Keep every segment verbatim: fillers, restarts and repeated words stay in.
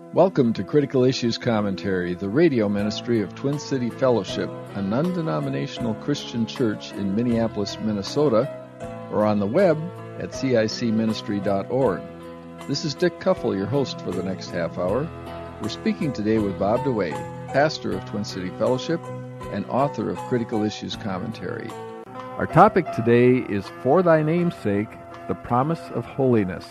Welcome to Critical Issues Commentary, the radio ministry of Twin City Fellowship, a non-denominational Christian church in Minneapolis, Minnesota, or on the web at c i c ministry dot org. This is Dick Kuffel, your host for the next half hour. We're speaking today with Bob DeWaay, pastor of Twin City Fellowship and author of Critical Issues Commentary. Our topic today is For Thy Name's Sake, the Promise of Holiness.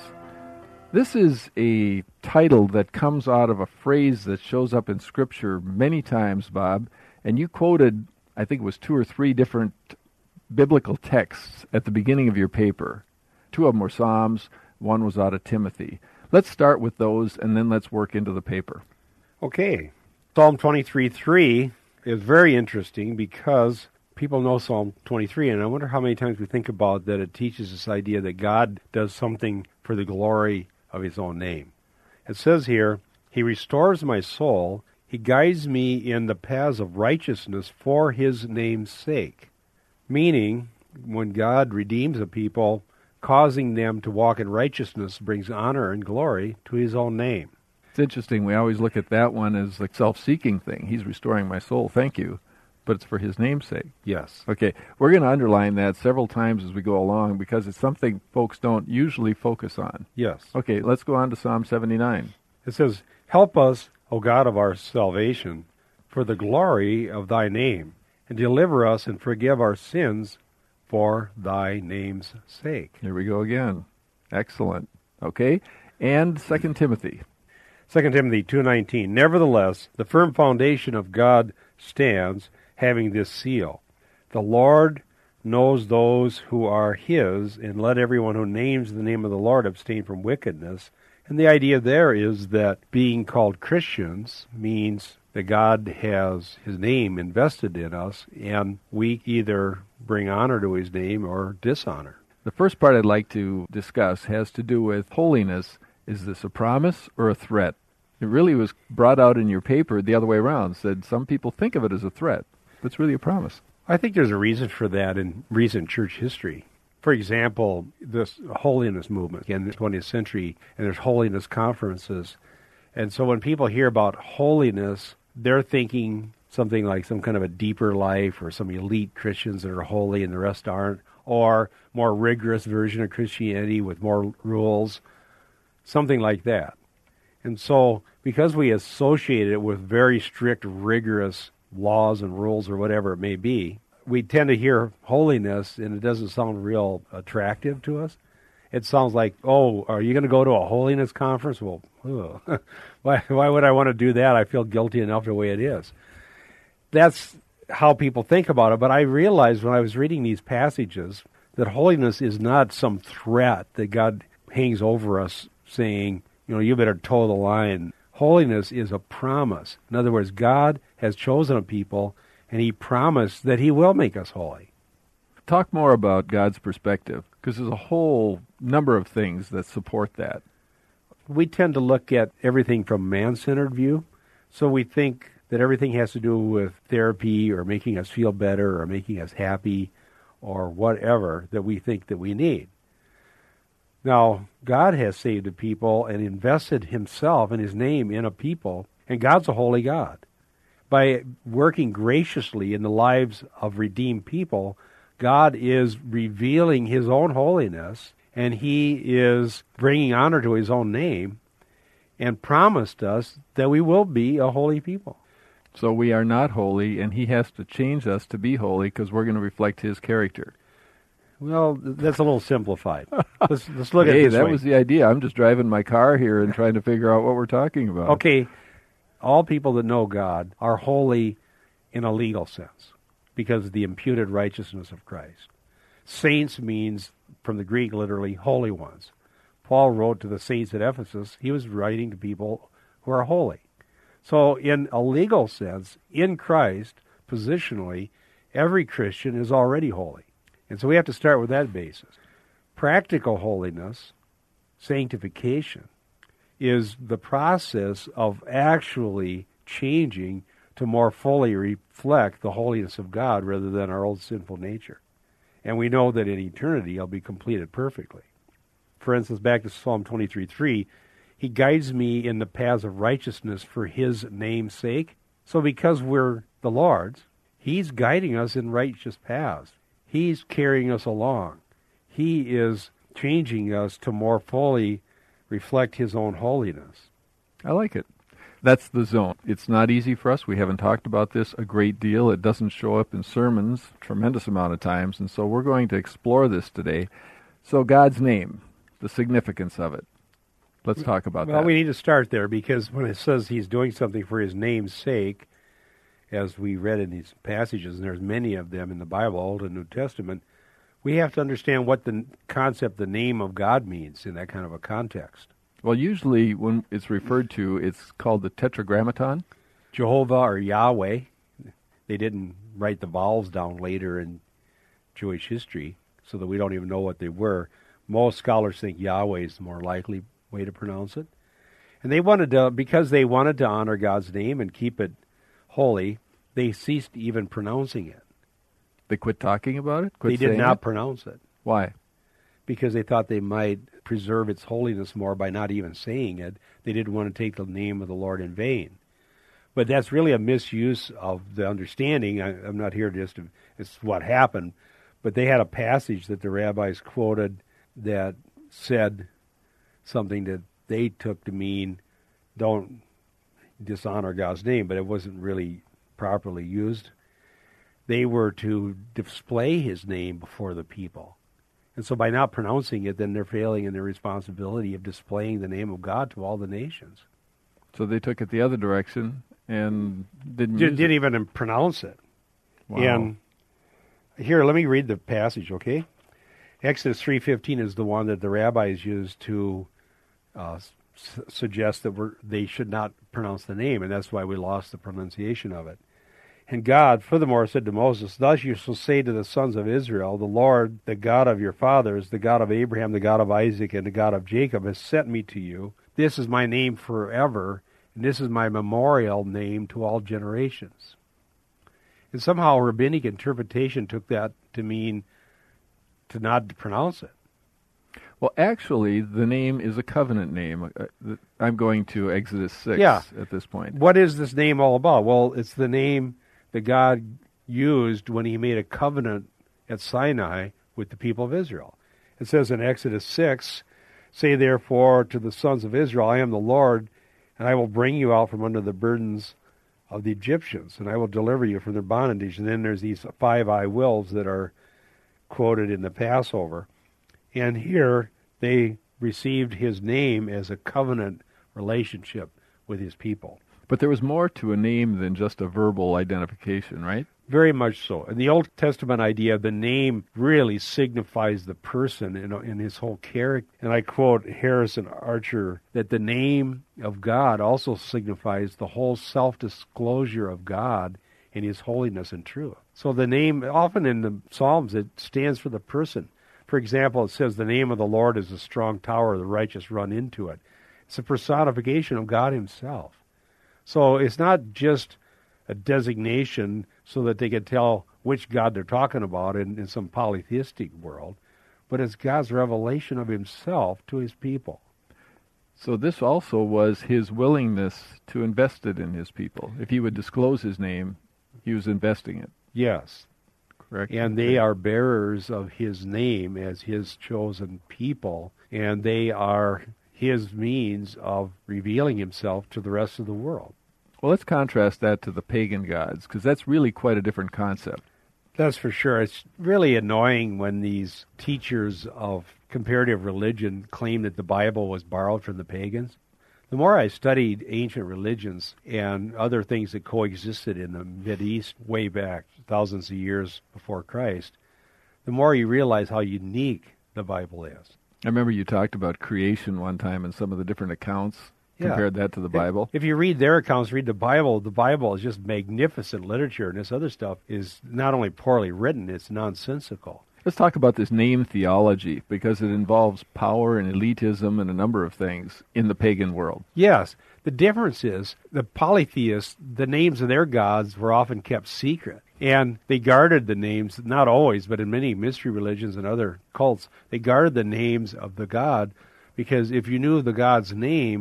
This is a title that comes out of a phrase that shows up in Scripture many times, Bob, and you quoted, I think it was two or three different biblical texts at the beginning of your paper. Two of them were Psalms, one was out of Timothy. Let's start with those, and then let's work into the paper. Okay. Psalm twenty-three three is very interesting because people know Psalm twenty-three, and I wonder how many times we think about that it teaches this idea that God does something for the glory of his own name. It says here, He restores my soul, He guides me in the paths of righteousness for his name's sake. Meaning, when God redeems a people, causing them to walk in righteousness brings honor and glory to his own name. It's interesting, we always look at that one as a self-seeking thing. He's restoring my soul, thank you. But it's for his name's sake. Yes. Okay, we're going to underline that several times as we go along because it's something folks don't usually focus on. Yes. Okay, let's go on to Psalm seventy-nine. It says, Help us, O God of our salvation, for the glory of thy name, and deliver us and forgive our sins for thy name's sake. Here we go again. Excellent. Okay, and Second Timothy. Second Timothy two nineteen. Nevertheless, the firm foundation of God stands, having this seal. The Lord knows those who are his, and let everyone who names the name of the Lord abstain from wickedness. And the idea there is that being called Christians means that God has his name invested in us, and we either bring honor to his name or dishonor. The first part I'd like to discuss has to do with holiness. Is this a promise or a threat? It really was brought out in your paper the other way around. Said some people think of it as a threat, but it's really a promise. I think there's a reason for that in recent church history. For example, this holiness movement in the twentieth century, and there's holiness conferences. And so when people hear about holiness, they're thinking something like some kind of a deeper life or some elite Christians that are holy and the rest aren't, or more rigorous version of Christianity with more rules, something like that. And so because we associate it with very strict, rigorous laws and rules or whatever it may be, we tend to hear holiness and it doesn't sound real attractive to us. It sounds like, oh, are you going to go to a holiness conference? Well, ugh. why, why would I want to do that? I feel guilty enough the way it is. That's how people think about it, but I realized when I was reading these passages that holiness is not some threat that God hangs over us saying, you know, you better toe the line. Holiness is a promise. In other words, God has chosen a people, and he promised that he will make us holy. Talk more about God's perspective, because there's a whole number of things that support that. We tend to look at everything from a man-centered view, so we think that everything has to do with therapy or making us feel better or making us happy or whatever that we think that we need. Now, God has saved a people and invested himself and his name in a people, and God's a holy God. By working graciously in the lives of redeemed people, God is revealing his own holiness, and he is bringing honor to his own name, and promised us that we will be a holy people. So we are not holy, and he has to change us to be holy because we're going to reflect his character. Well, that's a little simplified. Let's, let's look hey, at it this that way. was the idea. I'm just driving my car here and trying to figure out what we're talking about. Okay, all people that know God are holy in a legal sense because of the imputed righteousness of Christ. Saints means, from the Greek, literally, holy ones. Paul wrote to the saints at Ephesus. He was writing to people who are holy. So in a legal sense, in Christ, positionally, every Christian is already holy. And so we have to start with that basis. Practical holiness, sanctification, is the process of actually changing to more fully reflect the holiness of God rather than our old sinful nature. And we know that in eternity it'll be completed perfectly. For instance, back to Psalm twenty-three three, He guides me in the paths of righteousness for his name's sake. So because we're the Lord's, he's guiding us in righteous paths. He's carrying us along. He is changing us to more fully reflect his own holiness. I like it. That's the zone. It's not easy for us. We haven't talked about this a great deal. It doesn't show up in sermons a tremendous amount of times, and so we're going to explore this today. So God's name, the significance of it. Let's talk about well, that. Well, we need to start there, because when it says he's doing something for his name's sake, as we read in these passages, and there's many of them in the Bible, Old and New Testament, we have to understand what the concept, the name of God, means in that kind of a context. Well, usually when it's referred to, it's called the Tetragrammaton. Jehovah or Yahweh. They didn't write the vowels down later in Jewish history, so that we don't even know what they were. Most scholars think Yahweh is the more likely way to pronounce it. And they wanted to, because they wanted to honor God's name and keep it holy, they ceased even pronouncing it. They quit talking about it? Quit they did not it? pronounce it. Why? Because they thought they might preserve its holiness more by not even saying it. They didn't want to take the name of the Lord in vain. But that's really a misuse of the understanding. I, I'm not here just to, it's what happened. But they had a passage that the rabbis quoted that said something that they took to mean don't dishonor God's name, but it wasn't really properly used. They were to display his name before the people. And so by not pronouncing it, then they're failing in their responsibility of displaying the name of God to all the nations. So they took it the other direction and didn't Did, use didn't it. even pronounce it. Wow. And here, let me read the passage, okay? Exodus three fifteen is the one that the rabbis used to uh, s- suggest that we're, they should not pronounce the name, and that's why we lost the pronunciation of it. And God, furthermore, said to Moses, thus you shall say to the sons of Israel, the Lord, the God of your fathers, the God of Abraham, the God of Isaac, and the God of Jacob, has sent me to you. This is my name forever, and this is my memorial name to all generations. And somehow rabbinic interpretation took that to mean to not pronounce it. Well, actually, the name is a covenant name. Uh, I'm going to Exodus six Yeah. at this point. What is this name all about? Well, it's the name that God used when he made a covenant at Sinai with the people of Israel. It says in Exodus six, say therefore to the sons of Israel, I am the Lord, and I will bring you out from under the burdens of the Egyptians, and I will deliver you from their bondage. And then there's these five I wills that are quoted in the Passover. And here they received his name as a covenant relationship with his people. But there was more to a name than just a verbal identification, right? Very much so. In the Old Testament idea, the name really signifies the person in, in his whole character. And I quote Harrison Archer that the name of God also signifies the whole self-disclosure of God in his holiness and truth. So the name, often in the Psalms, it stands for the person. For example, it says the name of the Lord is a strong tower, the righteous run into it. It's a personification of God himself. So it's not just a designation so that they can tell which God they're talking about in, in some polytheistic world, but it's God's revelation of himself to his people. So this also was his willingness to invest it in his people. If he would disclose his name, he was investing it. Yes. Correct. And they are bearers of his name as his chosen people, and they are his means of revealing himself to the rest of the world. Well, let's contrast that to the pagan gods, because that's really quite a different concept. That's for sure. It's really annoying when these teachers of comparative religion claim that the Bible was borrowed from the pagans. The more I studied ancient religions and other things that coexisted in the Mideast way back thousands of years before Christ, the more you realize how unique the Bible is. I remember you talked about creation one time and some of the different accounts. Yeah. Compared that to the Bible. If you read their accounts, read the Bible, the Bible is just magnificent literature, and this other stuff is not only poorly written, it's nonsensical. Let's talk about this name theology, because it involves power and elitism and a number of things in the pagan world. Yes. The difference is the polytheists, the names of their gods were often kept secret. And they guarded the names, not always, but in many mystery religions and other cults, they guarded the names of the god, because if you knew the god's name,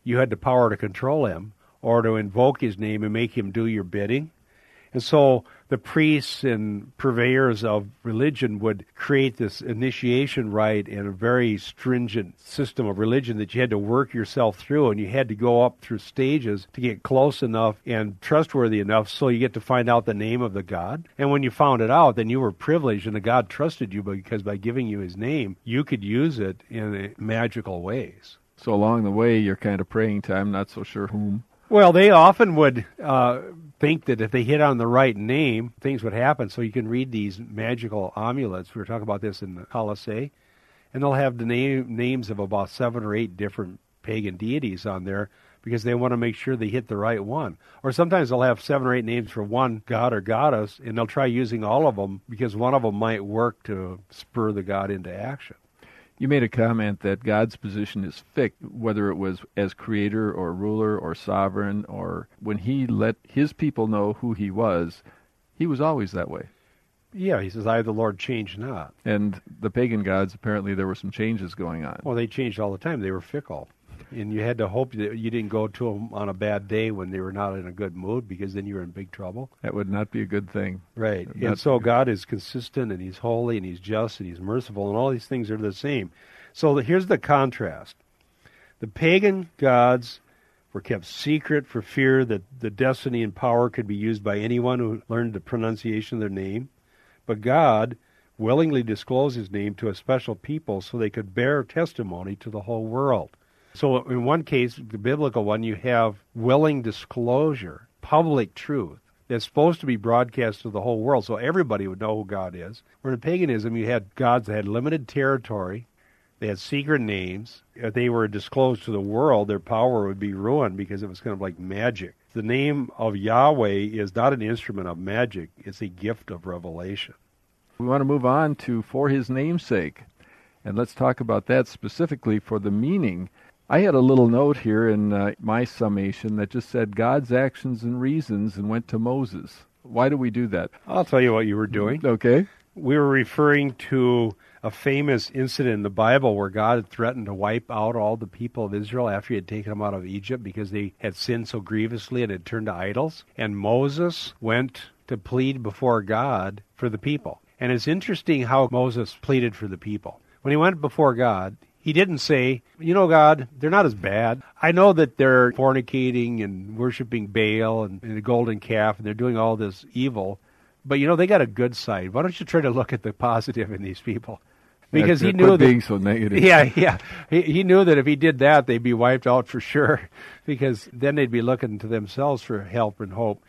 you had the power to control him or to invoke his name and make him do your bidding. And so the priests and purveyors of religion would create this initiation rite and a very stringent system of religion that you had to work yourself through, and you had to go up through stages to get close enough and trustworthy enough so you get to find out the name of the god. And when you found it out, then you were privileged and the god trusted you because by giving you his name, you could use it in magical ways. So along the way, you're kind of praying to, I'm not so sure whom. Well, they often would uh, think that if they hit on the right name, things would happen. So you can read these magical amulets. We were talking about this in the Colossae. And they'll have the name, names of about seven or eight different pagan deities on there because they want to make sure they hit the right one. Or sometimes they'll have seven or eight names for one god or goddess, and they'll try using all of them because one of them might work to spur the god into action. You made a comment that God's position is fixed, whether it was as creator or ruler or sovereign, or when he let his people know who he was, he was always that way. Yeah, he says, I, the Lord, change not. And the pagan gods, apparently there were some changes going on. Well, they changed all the time. They were fickle. And you had to hope that you didn't go to them on a bad day when they were not in a good mood, because then you were in big trouble. That would not be a good thing. Right. And so God is consistent, and he's holy, and he's just, and he's merciful, and all these things are the same. So here's the contrast. The pagan gods were kept secret for fear that the destiny and power could be used by anyone who learned the pronunciation of their name. But God willingly disclosed his name to a special people so they could bear testimony to the whole world. So in one case, the biblical one, you have willing disclosure, public truth, that's supposed to be broadcast to the whole world so everybody would know who God is. Where in paganism, you had gods that had limited territory, they had secret names. If they were disclosed to the world, their power would be ruined because it was kind of like magic. The name of Yahweh is not an instrument of magic, it's a gift of revelation. We want to move on to for his name's sake, and let's talk about that specifically for the meaning. I had a little note here in uh, my summation that just said God's actions and reasons and went to Moses. Why do we do that? I'll tell you what you were doing. Okay. We were referring to a famous incident in the Bible where God had threatened to wipe out all the people of Israel after he had taken them out of Egypt because they had sinned so grievously and had turned to idols. And Moses went to plead before God for the people. And it's interesting how Moses pleaded for the people. When he went before God, he didn't say, you know, God, they're not as bad. I know that they're fornicating and worshiping Baal and, and the golden calf, and they're doing all this evil. But, you know, they got a good side. Why don't you try to look at the positive in these people? Because yeah, he knew that being so negative. Yeah, yeah. He, he knew that if he did that, they'd be wiped out for sure, because then they'd be looking to themselves for help and hope.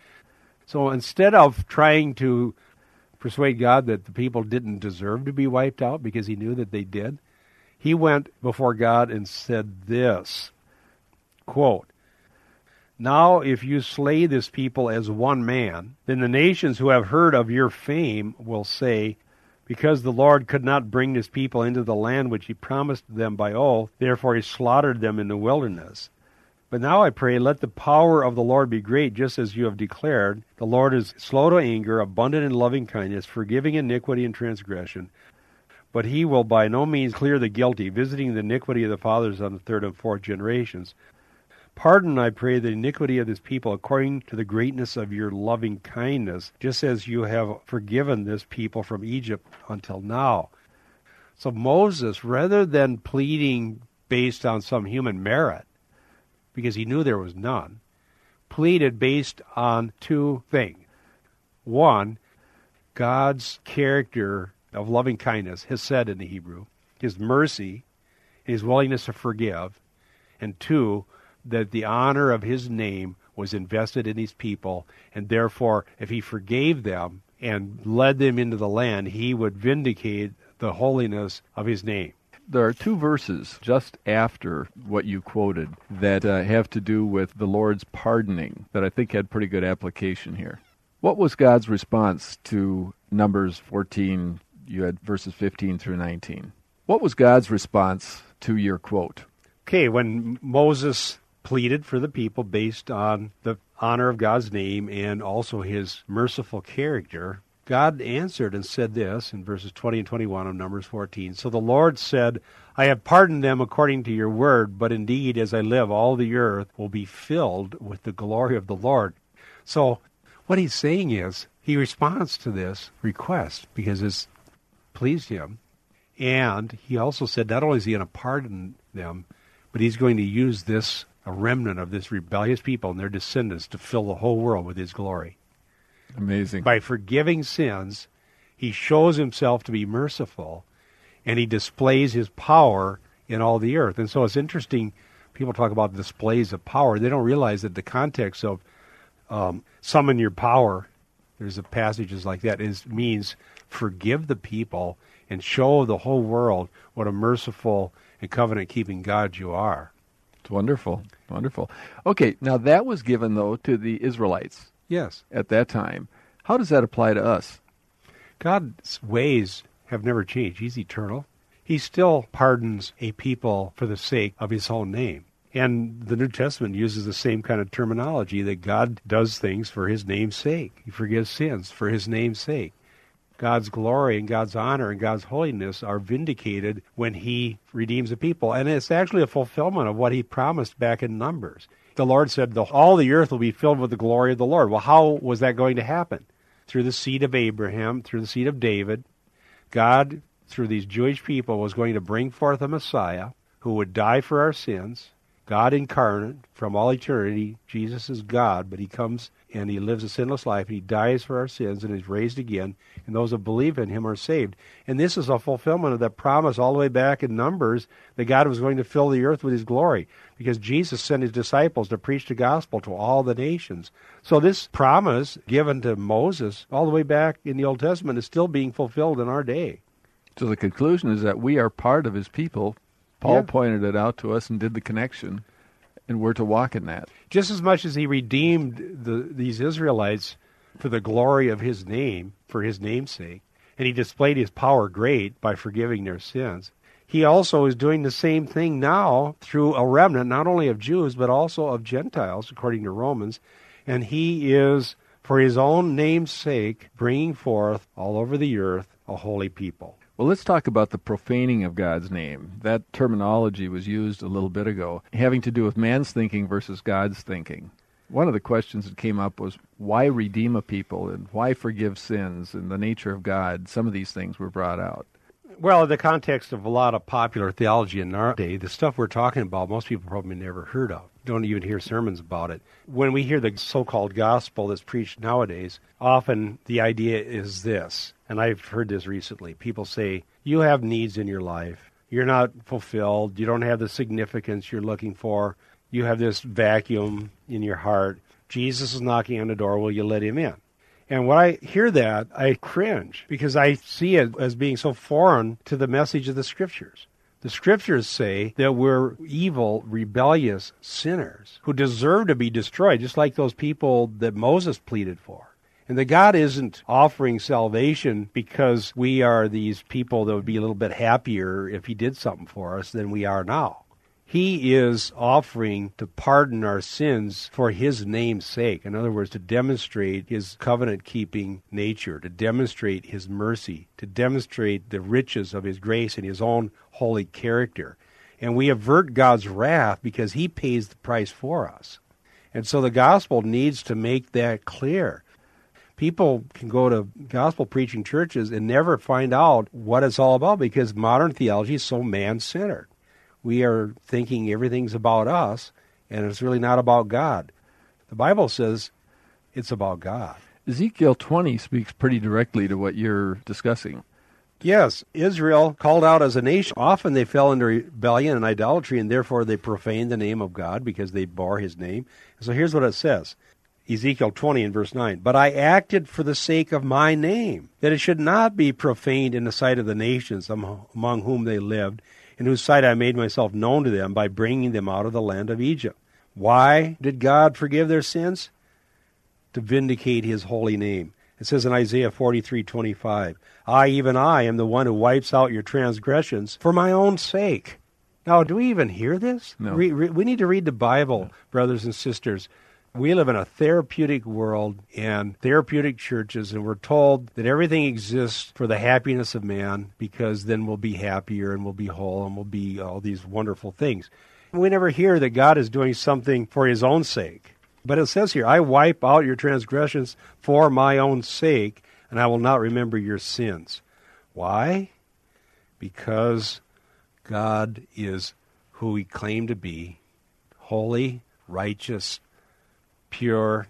So instead of trying to persuade God that the people didn't deserve to be wiped out because he knew that they did, he went before God and said this, quote, "Now if you slay this people as one man, then the nations who have heard of your fame will say, because the Lord could not bring this people into the land which he promised them by oath, therefore he slaughtered them in the wilderness. But now I pray, let the power of the Lord be great, just as you have declared. The Lord is slow to anger, abundant in loving kindness, forgiving iniquity and transgression. But he will by no means clear the guilty, visiting the iniquity of the fathers on the third and fourth generations. Pardon, I pray, the iniquity of this people according to the greatness of your loving kindness, just as you have forgiven this people from Egypt until now." So Moses, rather than pleading based on some human merit, because he knew there was none, pleaded based on two things. One, God's character of loving kindness, hesed in the Hebrew, his mercy, his willingness to forgive, and two, that the honor of his name was invested in these people, and therefore, if he forgave them and led them into the land, he would vindicate the holiness of his name. There are two verses just after what you quoted that uh, have to do with the Lord's pardoning that I think had pretty good application here. What was God's response to Numbers fourteen? You had verses fifteen through nineteen. What was God's response to your quote? Okay, when Moses pleaded for the people based on the honor of God's name and also his merciful character, God answered and said this in verses twenty and twenty-one of Numbers fourteen. So the Lord said, I have pardoned them according to your word, but indeed, as I live, all the earth will be filled with the glory of the Lord. So what he's saying is, he responds to this request because it's pleased him. And he also said not only is he going to pardon them, but he's going to use this, a remnant of this rebellious people and their descendants, to fill the whole world with his glory. Amazing. By forgiving sins, he shows himself to be merciful, and he displays his power in all the earth. And so it's interesting, people talk about displays of power. They don't realize that the context of um, summon your power, there's a passages like that, is means forgive the people and show the whole world what a merciful and covenant-keeping God you are. It's wonderful. Wonderful. Okay, now that was given, though, to the Israelites. Yes. At that time. How does that apply to us? God's ways have never changed. He's eternal. He still pardons a people for the sake of his own name. And the New Testament uses the same kind of terminology, that God does things for his name's sake. He forgives sins for his name's sake. God's glory and God's honor and God's holiness are vindicated when he redeems a people. And it's actually a fulfillment of what he promised back in Numbers. The Lord said, all the earth will be filled with the glory of the Lord. Well, how was that going to happen? Through the seed of Abraham, through the seed of David. God, through these Jewish people, was going to bring forth a Messiah who would die for our sins. God incarnate from all eternity. Jesus is God, but he comes and he lives a sinless life, and he dies for our sins and is raised again, and those that believe in him are saved. And this is a fulfillment of that promise all the way back in Numbers, that God was going to fill the earth with his glory, because Jesus sent his disciples to preach the gospel to all the nations. So this promise given to Moses all the way back in the Old Testament is still being fulfilled in our day. So the conclusion is that we are part of his people. Paul Yeah. pointed it out to us and did the connection, and we're to walk in that. Just as much as he redeemed the, these Israelites for the glory of his name, for his name's sake, and he displayed his power great by forgiving their sins, he also is doing the same thing now through a remnant, not only of Jews, but also of Gentiles, according to Romans. And he is, for his own name's sake, bringing forth all over the earth a holy people. Well, let's talk about the profaning of God's name. That terminology was used a little bit ago, having to do with man's thinking versus God's thinking. One of the questions that came up was, why redeem a people, and why forgive sins, and the nature of God? Some of these things were brought out. Well, in the context of a lot of popular theology in our day, the stuff we're talking about, most people probably never heard of. Don't even hear sermons about it. When we hear the so-called gospel that's preached nowadays, often the idea is this, and I've heard this recently. People say, you have needs in your life. You're not fulfilled. You don't have the significance you're looking for. You have this vacuum in your heart. Jesus is knocking on the door. Will you let him in? And when I hear that, I cringe, because I see it as being so foreign to the message of the Scriptures. The Scriptures say that we're evil, rebellious sinners who deserve to be destroyed, just like those people that Moses pleaded for. And that God isn't offering salvation because we are these people that would be a little bit happier if he did something for us than we are now. He is offering to pardon our sins for his name's sake. In other words, to demonstrate his covenant-keeping nature, to demonstrate his mercy, to demonstrate the riches of his grace and his own holy character. And we avert God's wrath because he pays the price for us. And so the gospel needs to make that clear. People can go to gospel-preaching churches and never find out what it's all about, because modern theology is so man-centered. We are thinking everything's about us, and it's really not about God. The Bible says it's about God. Ezekiel twenty speaks pretty directly to what you're discussing. Yes, Israel, called out as a nation, often they fell into rebellion and idolatry, and therefore they profaned the name of God because they bore his name. So here's what it says. Ezekiel twenty in verse nine, "But I acted for the sake of my name, that it should not be profaned in the sight of the nations among whom they lived, in whose sight I made myself known to them by bringing them out of the land of Egypt." Why did God forgive their sins? To vindicate his holy name. It says in Isaiah forty-three twenty-five, "I, even I, am the one who wipes out your transgressions for my own sake." Now, do we even hear this? No. Re- re- we need to read the Bible, brothers and sisters. We live in a therapeutic world and therapeutic churches, and we're told that everything exists for the happiness of man, because then we'll be happier and we'll be whole and we'll be all these wonderful things. We never hear that God is doing something for his own sake. But it says here, I wipe out your transgressions for my own sake, and I will not remember your sins. Why? Because God is who he claimed to be, holy, righteous, pure,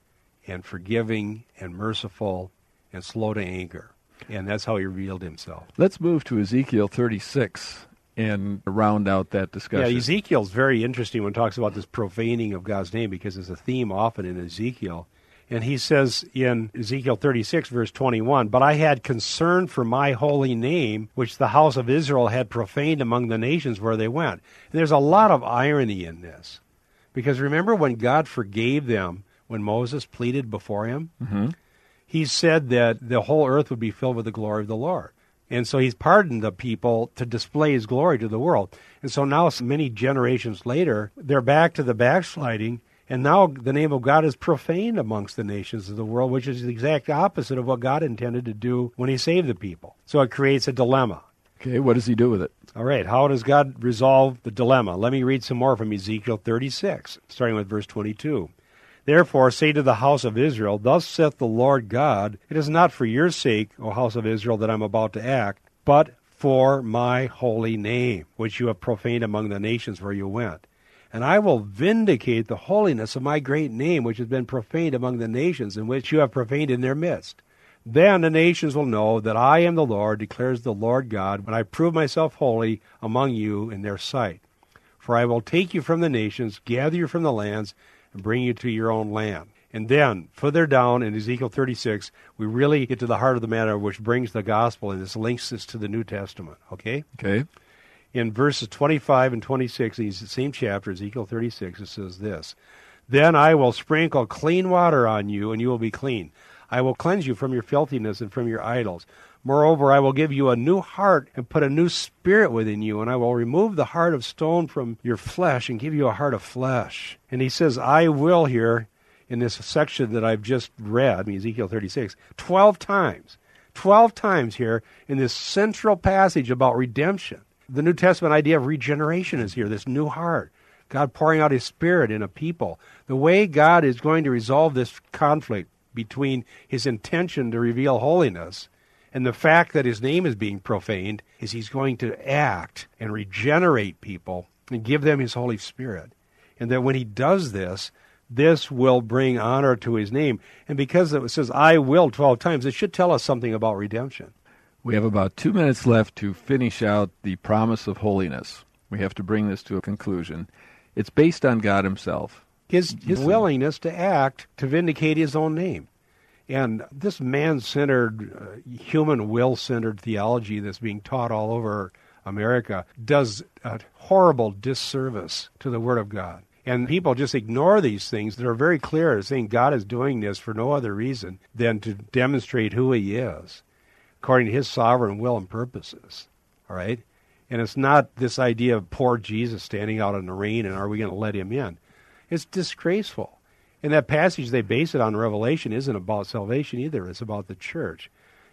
and forgiving, and merciful, and slow to anger. And that's how he revealed himself. Let's move to Ezekiel thirty-six and round out that discussion. Yeah, Ezekiel's very interesting when it talks about this profaning of God's name, because it's a theme often in Ezekiel. And he says in Ezekiel thirty-six, verse twenty-one, "But I had concern for my holy name, which the house of Israel had profaned among the nations where they went." And there's a lot of irony in this. Because remember when God forgave them, when Moses pleaded before him? Mm-hmm. He said that the whole earth would be filled with the glory of the Lord. And so he's pardoned the people to display his glory to the world. And so now, many generations later, they're back to the backsliding, and now the name of God is profaned amongst the nations of the world, which is the exact opposite of what God intended to do when he saved the people. So it creates a dilemma. Okay, what does he do with it? All right, how does God resolve the dilemma? Let me read some more from Ezekiel thirty-six, starting with verse twenty-two. "Therefore say to the house of Israel, Thus saith the Lord God, It is not for your sake, O house of Israel, that I am about to act, but for my holy name, which you have profaned among the nations where you went. And I will vindicate the holiness of my great name, which has been profaned among the nations, and which you have profaned in their midst. Then the nations will know that I am the Lord, declares the Lord God, when I prove myself holy among you in their sight. For I will take you from the nations, gather you from the lands, and bring you to your own land." And then, further down in Ezekiel thirty-six, we really get to the heart of the matter, which brings the gospel, and this links us to the New Testament, okay? Okay. In verses twenty-five and twenty-six, in the same chapter, Ezekiel thirty-six, it says this, "Then I will sprinkle clean water on you, and you will be clean. I will cleanse you from your filthiness and from your idols. Moreover, I will give you a new heart and put a new spirit within you, and I will remove the heart of stone from your flesh and give you a heart of flesh." And he says, I will here, in this section that I've just read, Ezekiel thirty-six, twelve times. Twelve times here in this central passage about redemption. The New Testament idea of regeneration is here, this new heart. God pouring out his Spirit in a people. The way God is going to resolve this conflict between his intention to reveal holiness and the fact that his name is being profaned is he's going to act and regenerate people and give them his Holy Spirit. And that when he does this, this will bring honor to his name. And because it says, I will twelve times, it should tell us something about redemption. We have about two minutes left to finish out the promise of holiness. We have to bring this to a conclusion. It's based on God himself. His, his willingness to act to vindicate his own name. And this man-centered, uh, human will-centered theology that's being taught all over America does a horrible disservice to the Word of God. And people just ignore these things that are very clear, saying God is doing this for no other reason than to demonstrate who he is, according to his sovereign will and purposes. All right? And it's not this idea of poor Jesus standing out in the rain and are we going to let him in? It's disgraceful. And that passage they base it on, Revelation, isn't about salvation either. It's about the church.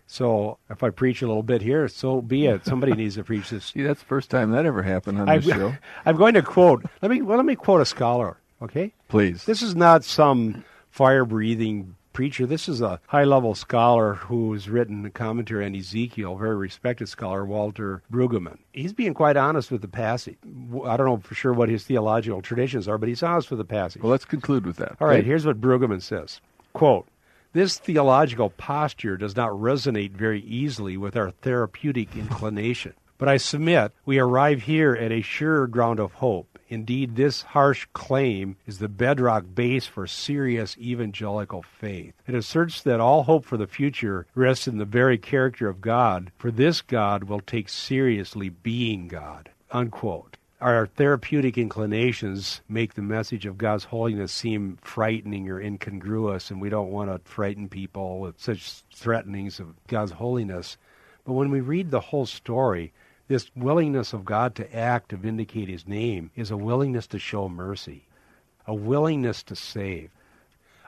So if I preach a little bit here, so be it. Somebody needs to preach this. See, that's the first time that ever happened on I'm, this show. I'm going to quote. Let me well, let me quote a scholar. Okay, please. This is not some fire-breathing preacher. This is a high-level scholar who's written a commentary on Ezekiel, a very respected scholar, Walter Brueggemann. He's being quite honest with the passage. I don't know for sure what his theological traditions are, but he's honest with the passage. Well, let's conclude with that. All right, here's what Brueggemann says. Quote, "This theological posture does not resonate very easily with our therapeutic inclination. But I submit we arrive here at a sure ground of hope. Indeed, this harsh claim is the bedrock base for serious evangelical faith. It asserts that all hope for the future rests in the very character of God, for this God will take seriously being God." Unquote. Our therapeutic inclinations make the message of God's holiness seem frightening or incongruous, and we don't want to frighten people with such threatenings of God's holiness. But when we read the whole story, this willingness of God to act to vindicate his name is a willingness to show mercy, a willingness to save.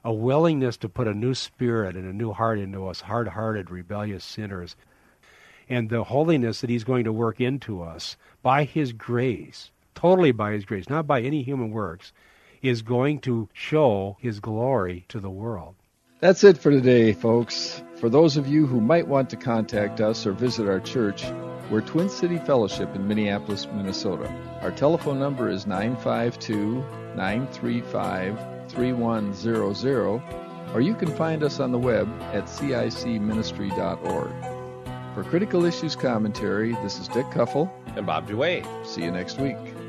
a willingness to put a new spirit and a new heart into us, hard-hearted, rebellious sinners. And the holiness that he's going to work into us by his grace, totally by his grace, not by any human works, is going to show his glory to the world. That's it for today, folks. For those of you who might want to contact us or visit our church, we're Twin City Fellowship in Minneapolis, Minnesota. Our telephone number is nine five two, nine three five, three one zero zero, or you can find us on the web at C I C ministry dot org. For Critical Issues Commentary, this is Dick Kuffel and Bob Duane. See you next week.